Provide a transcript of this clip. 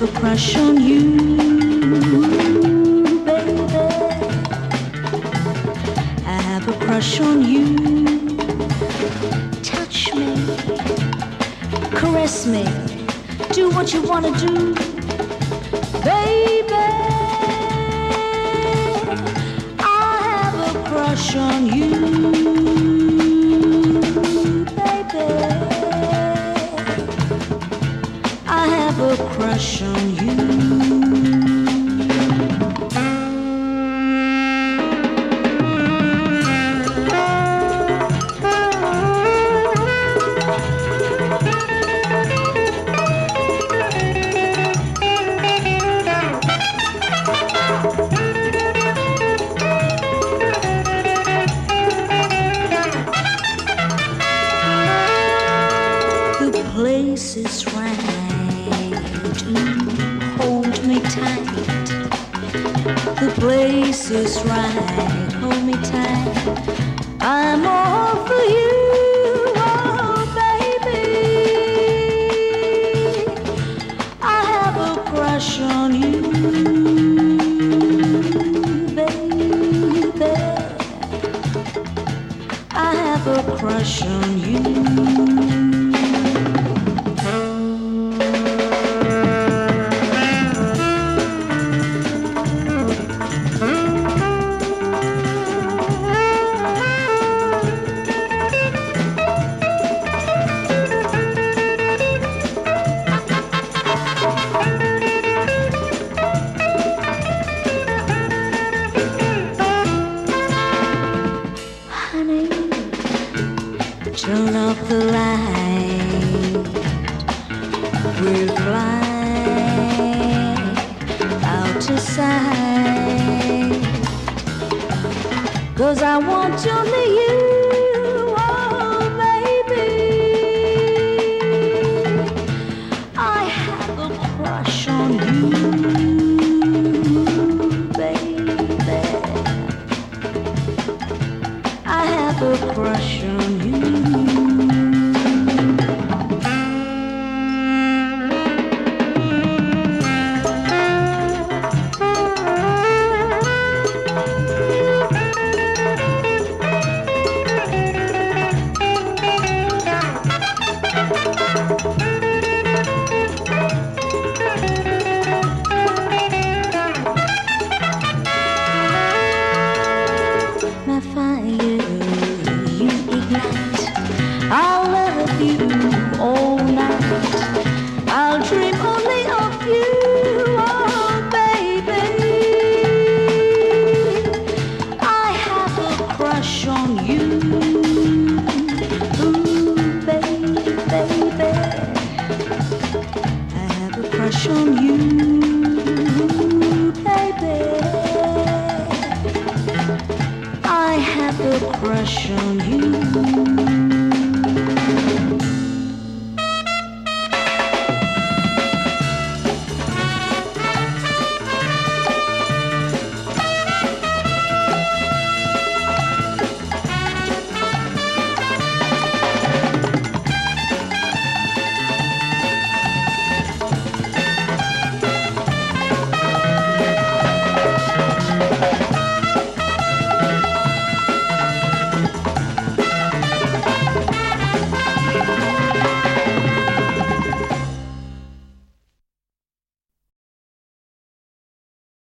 a crush on you, baby. I have a crush on you. Touch me, caress me, do what you wanna do, baby. I have a crush on you, baby. I have a crush on you. The place is right. Hold me tight. The place is right. Hold me tight. I'm all for you, oh baby. I have a crush on you, baby. I have a crush on you. Honey, turn off the light. We'll fly out to sight. 'Cause I want only you, oh baby. I have a crush on you, baby. I have a crush on you. My fire, you ignite. I'll love you all night. I'll dream only of you, oh baby. I have a crush on you, ooh baby, baby. I have a crush on you.